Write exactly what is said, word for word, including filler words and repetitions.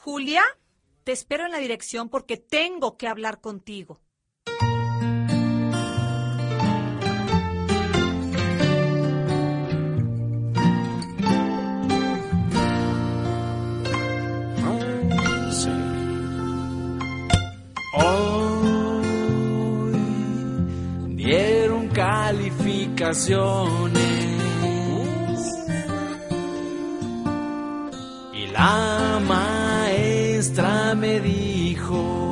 Julia, te espero en la dirección porque tengo que hablar contigo. Hoy dieron calificaciones y la maestra me dijo: